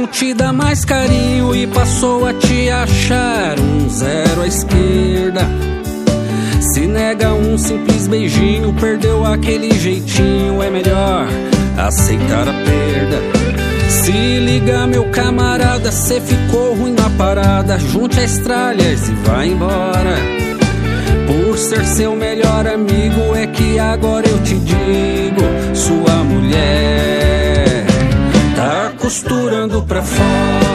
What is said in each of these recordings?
não te dá mais carinho e passou a te achar um zero à esquerda. Se nega um simples beijinho, perdeu aquele jeitinho, é melhor aceitar a perda. Se liga, meu camarada, cê ficou ruim na parada, junte as tralhas e vai embora. Por ser seu melhor amigo é que agora eu te digo, sua mulher tá costurando pra fora.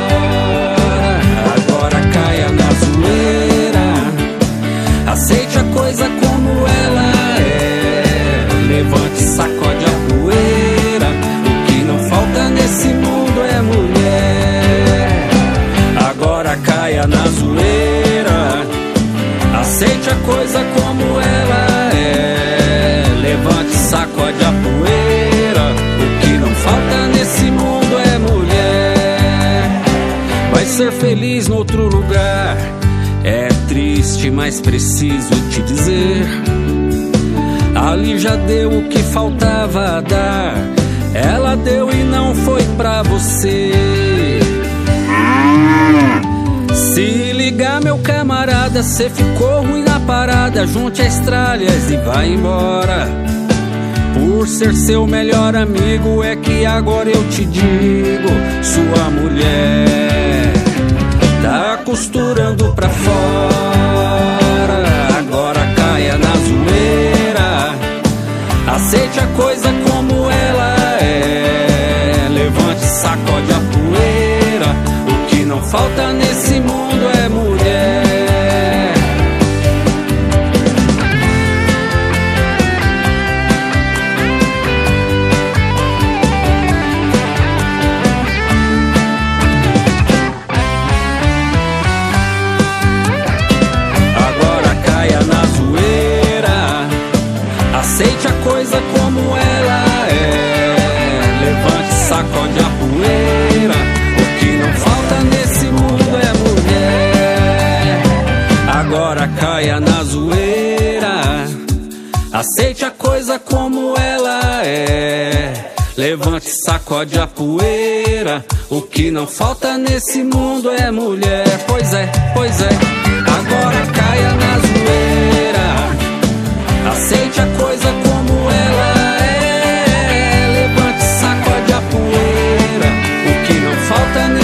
Agora caia na zoeira, aceite a coisa como ela é. Levante, sacode a poeira, o que não falta nesse mundo é mulher. Agora caia na zoeira, aceite a coisa como ela é. Levante, sacode a poeira, o que não falta nesse mundo é mulher. Vai ser feliz no outro lugar, é triste, mas preciso te dizer, ali já deu o que faltava dar. Ela deu e não foi pra você. Se ligar, meu camarada, cê ficou ruim na parada, junte as tralhas e vai embora. Por ser seu melhor amigo é que agora eu te digo, sua mulher tá costurando pra fora. Agora caia na zoeira, aceite a coisa como ela é. Levante, sacode a poeira, o que não falta nesse mundo é mulher. Aceite a coisa como ela é. Levante, sacode a poeira, o que não falta nesse mundo é mulher. Agora caia na zoeira, aceite a coisa como ela é. Levante, sacode a poeira, o que não falta nesse mundo é mulher. Pois é, agora caia na zoeira, aceite a coisa como ela é. Levante, sacode a poeira, o que não falta